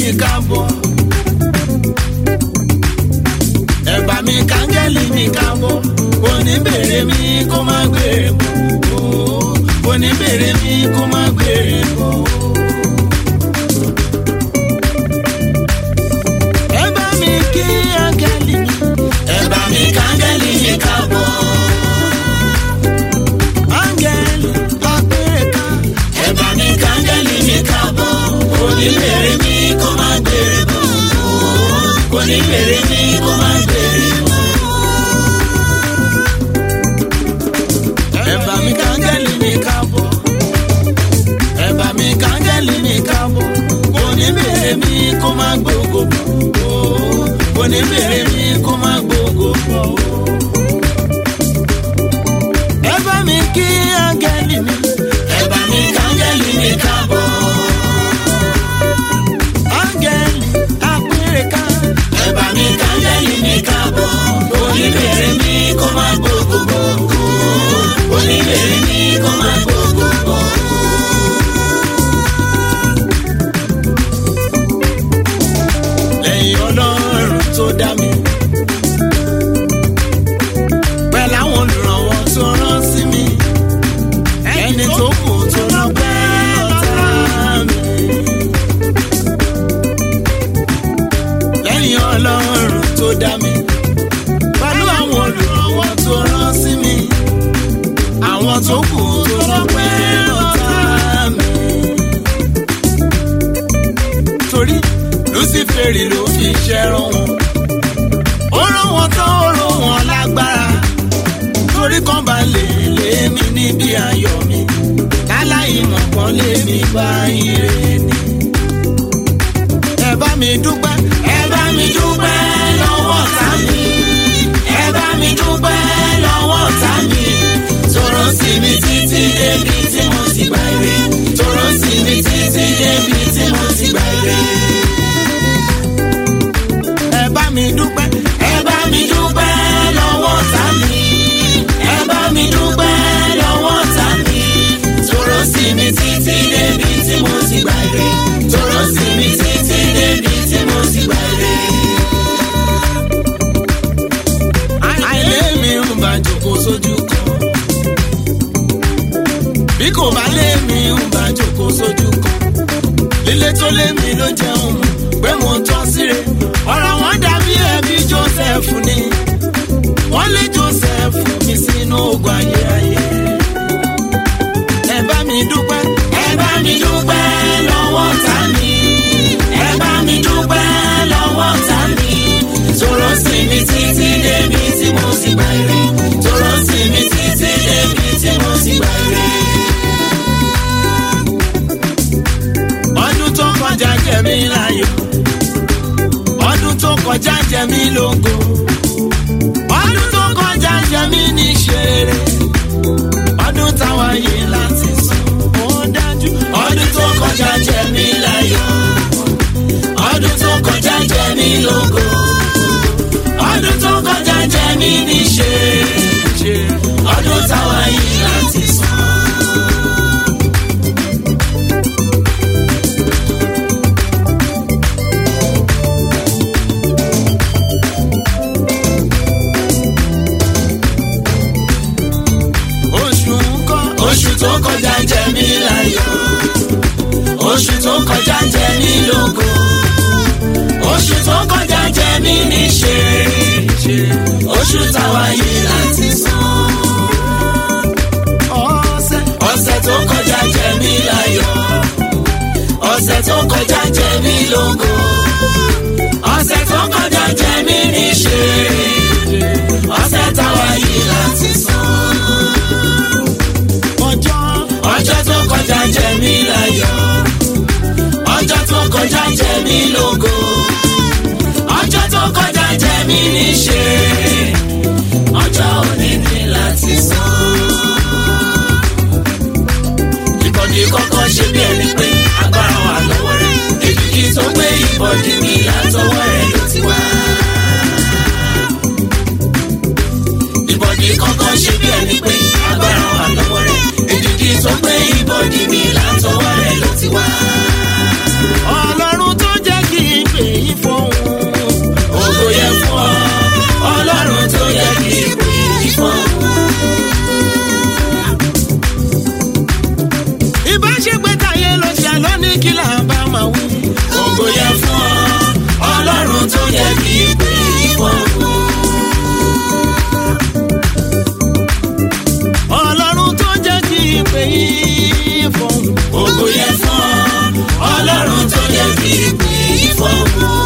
mi káàbọ̀. Ẹ bá mi kángẹ́lì mi káàbọ̀. Oníbèrè mi kó má gbèrè bọ̀. Oníbèrè mi kó má gbèrè bọ̀. Ẹ bá mi kí áńgẹ́lì mi. Ẹ bá mi kángẹ́lì mi káàbọ̀. Áńgẹ́lì apẹ̀ka. Ẹ bá mi kángẹ́lì mi káàbọ̀. Oníbèrè mi kó má gbèrè bọ̀. Oníbèrè mi kó má gbèrè bọ̀. Ẹ bá mi kángẹ́lì mi káàbọ̀. Ẹ bá mi kángẹ́lì mi káàbọ̀. Oníbèrè mi kó má gbógo bọ̀. Oníbèrè mi kó má gbógo bọ̀. Ẹ bá mi kí áńgẹ́lì mi. Ẹ bá mi kángẹ́lì mi káàbọ̀. Áńgẹ́lì apẹ̀ka. Ẹ bá mi kángẹ́lì mi káàbọ̀. Oníbèrè mi kó má gbógo bọ̀. Oníbèrè mi kó má gbógo bọ̀. Lẹ́yìn Ọlọ́run tó dá mi, pẹ̀lú àwọn olùrànwọ́ tó rán sí mi, ẹni tó kù tó lọ́pẹ́ lọ́tà mi. Lẹ́yìn Ọlọ́run tó dá mi, pẹ̀lú àwọn olùrànwọ́ tó rán sí mi, àwọn tó kù tó lọ́pẹ́ lọ́tà mi. Torí Lúsíférì ló fi ṣẹ́rọ wọn, ó rán wọn tán ó rán wọn lágbára, torí kan bá lè lé mi níbi ayọ̀ mi, láláì mọ̀ kan lé mi bá ire ni. Ẹ bá mi dúpẹ́, ẹ bá mi dúpẹ́ lọ́wọ́ ọ̀tá mi, ẹ bá mi dúpẹ́ lọ́wọ́ ọ̀tá mi, tòró sí mi títí débi tí mo ti gbà ire, tòró sí mi títí débi tí mo ti gbà ire. Ẹ bá mi dúpẹ́, ẹ bá mi dúpẹ́ lọ́wọ́ ọ̀tá mi, ẹ bá mi dúpẹ́ lọ́wọ́ ọ̀tá mi, tòró sí mi títí débi tí mo ti gbà ire, tòró sí mi títí débi tí mo ti gbà ire. Àìlè mi ń bá jókòó sójú kan, bí kò bá lé mi ń bá jókòó sójú kan, lílé tó lé mi ló jẹun pé mo tọ́ síre. Ọ̀rọ̀ wọn dàbí ẹbí Joseph ni, wọ́n lé Joseph mi sínú ogun ayérayé. Ẹ bá mi dúpẹ́, ẹ bá mi dúpẹ́ lọ́wọ́ ọ̀tá mi, ẹ bá mi dúpẹ́ lọ́wọ́ ọ̀tá mi, tòró sí mi títí débi tí mo ti gbà ire, tòró sí mi títí débi tí mo ti gbà ire. Ọdún tó kọjá jẹ mí láyọ̀, ọdún tó kọjá jẹ mí lógo, ọdún tó kọjá jẹ mí ní ṣeré, ọdún táwa yìí láti sùn ó dájú. Ọdún tó kọjá jẹ mí láyọ̀, ọdún tó kọjá jẹ mí lógo, ọdún tó kọjá jẹ mí ní ṣeré, ọdún táwa yìí láti sùn. Oṣù tó kọjá jẹ mí láyọ̀, oṣù tó kọjá jẹ mí lógo, oṣù tó kọjá jẹ mí ní ṣeré, oṣù táwa yìí láti san. Ọ̀sẹ̀ tó kọjá jẹ mí láyọ̀, ọ̀sẹ̀ tó kọjá jẹ mí lógo, ọ̀sẹ̀ tó kọjá jẹ mí ní ṣeré, ọ̀sẹ̀ táwa yìí láti san. Ọjọ́ tó kọjá jẹ mí láyọ̀, ọjọ́ tó kọjá jẹ mí lógo, ọjọ́ tó kọjá jẹ mí ní ṣeré, ọjọ́ òní ní láti san. Ìbọ̀dì kọ́kọ́ ṣe bí ẹni pé agbára wà lọ́wọ́ rẹ̀, èkìkì tó gbé ìbọ̀dì mi látọwọ́ rẹ̀ ló ti wá. Ìbọ̀dì kọ́kọ́ ṣe bí ẹni pé agbára wà lọ́wọ́ rẹ̀, èkìkì tó gbé ìbọ̀dì mi látọwọ́ rẹ̀ ló ti wá. Ọlọ́run tó jẹ́ kí bá ṣe pé táyé ló ṣe àlọ́ ní kí là bá máa wí. Ògo yẹ fún ọ Ọlọ́run tó yẹ kí ìpè ìfọ̀hún. Ọlọ́run tó jẹ́ kí ìpè ìfọ̀hún. Ògo yẹ fún ọ Ọlọ́run tó yẹ kí ìpè ìfọ̀hún.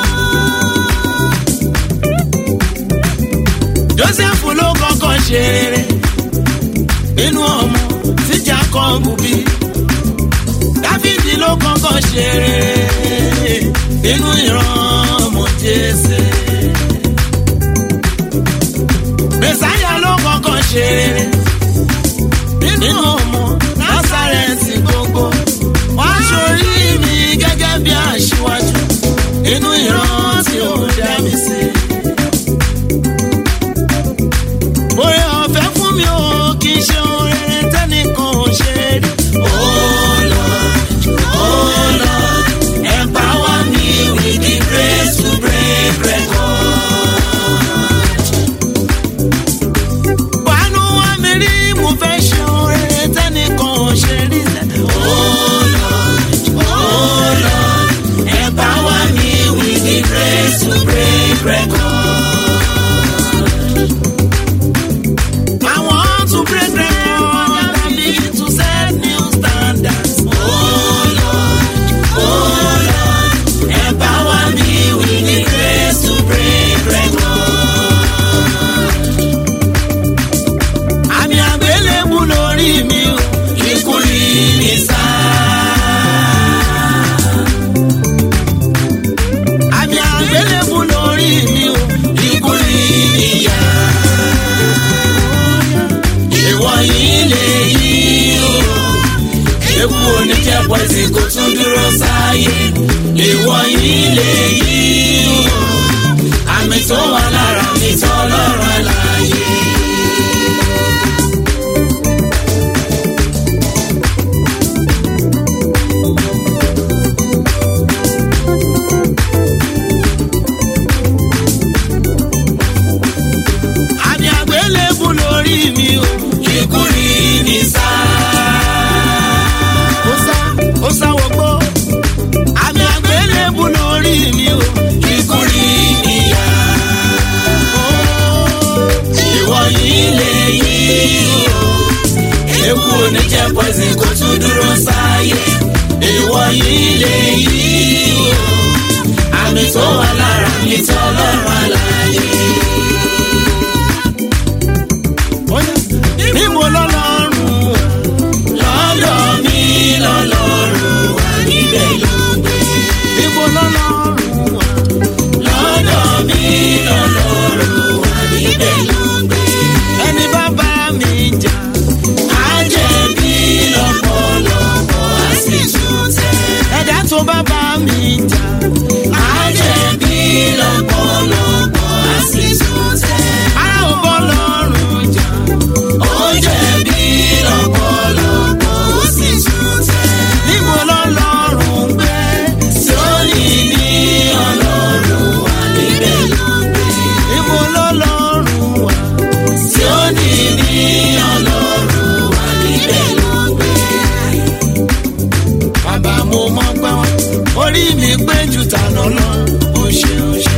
Jósẹ́fù ló kọ́kọ́ ṣe rere nínú ọmọ tí Jákọ́bù bí. Dáfídì ló kọ́kọ́ ṣe rere nínú ìran ọmọ Jésè. Mèsáyà ló kọ́kọ́ ṣe rere nínú ọmọ Násárẹ́tì gbogbo. Wá sórí mi gẹ́gẹ́ bí aṣíwájú nínú ìran tí ó dá mi sí. Oore ọ̀fẹ́ fún mi ò kì í ṣe ohun rere tẹ́nìkan ò ṣe rí. Oh Lord, empower me with the grace to break record. Wánú wá mi rí mo fẹ́ ṣe ohun rere tẹ́nìkan ò ṣe rí. Oh Lord, empower me with the grace to break record. Pẹ̀sì kò tún dúró sáyé, ìwọ yìí lè yí o. Àmì tó wà lára mi tọ́ lọ́rọ̀ láyé. Àmì àgbélébù lórí mi o, ikú rí ní sáà. Ó sáwọ́gbó àmì àgbélébù lórí mi o, ikú rí níyà. Ìwọ yìí lè yí o, ewu oníjẹ pẹ̀sì kò tún dúró sáyé. Ìwọ yìí lè yí o, àmì tó wà lára mi tọ́ lọ́rùn àlàyé. Níbo lọ́lọ́run lọ́dọ̀ mi lọ́lọ́run wà níbẹ̀ ló gbé. Níbo lọ́lọ́run wà lọ́dọ̀ mi lọ́lọ́run wà níbẹ̀ ló gbé. Ẹni bá bá mi jà á jẹ̀bi lọ́pọ̀lọpọ̀ á sì tún tẹ̀. Ẹ̀dá tó bá bá mi jà á jẹ̀bi lọ́pọ̀lọpọ̀ á sì tún tẹ̀. Ara ò bọ́ lọ́rùn jà ó jẹ̀bi lọ́pọ̀lọpọ̀ ó sì tún tẹ̀. Níbo lọ́lọ́run gbé? Síónì ní Ọlọ́run wà níbẹ̀ ló gbé. Níbo lọ́lọ́run wà? Síónì ní Ọlọ́run wà níbẹ̀ ló gbé. Bàbá mo mọ̀ gbá wa, orí mi pé jù tànà lọ, ó ṣe ó ṣe.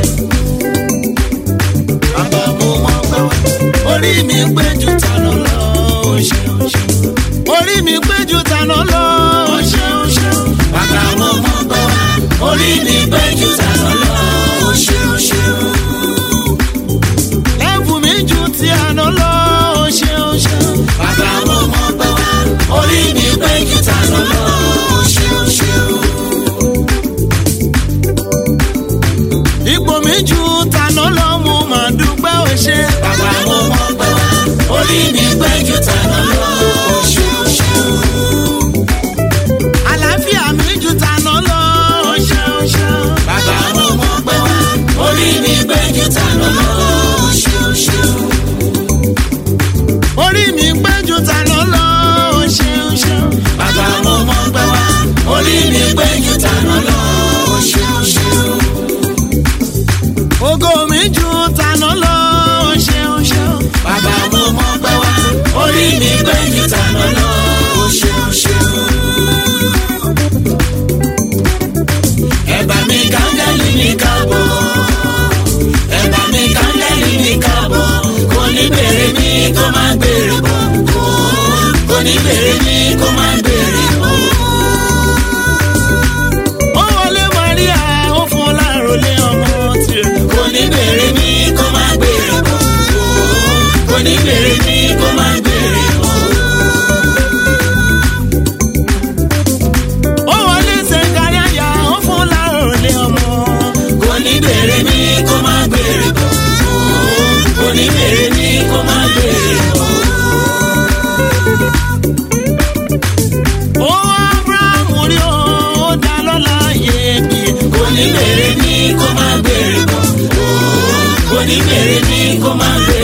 Bàbá mo mọ̀ gbá wa, orí mi pé jù tànà lọ, ó ṣe ó ṣe. Orí mi pé jù tànà lọ, ó ṣe ó ṣe. Bàbá mo mọ̀ gbá wa, orí mi pé jù tànà lọ, ó ṣe ó ṣe. Lẹ́fù mi jù ti àná lọ, ó ṣe ó ṣe. Bàbá mo mọ̀ gbá wa, orí mi pé jù tànà lọ, ó ṣe ó ṣe. Ipò mi jù tànà lọ, mo máa dúpẹ́ ó ṣe. Bàbá mo mọ̀ gbá wa, orí mi pé jù tànà lọ, ó ṣe ó ṣe. Àlàáfíà mi jù tànà lọ, ó ṣe ó ṣe. Bàbá mo mọ̀ gbá wa, orí mi pé jù tànà lọ, ó ṣe ó ṣe. Orí mi pé jù tànà lọ, ó ṣe ó ṣe. Bàbá mo mọ̀ gbá wa, orí mi pé jù tànà lọ, ó ṣe ó ṣe. Ògo mi jù tànà lọ, ó ṣe ó ṣe. Bàbá mo mọ̀ gbá wa, orí mi pé jù tànà lọ, ó ṣe ó ṣe. ní bèrè ní kó má bèrè mọ́. Ó Ábúráhámù rí o, ó dá lọ́lá iyebíye. Kò ní bèrè ní kó má bèrè mọ́. Kò ní bèrè ní kó má bèrè mọ́.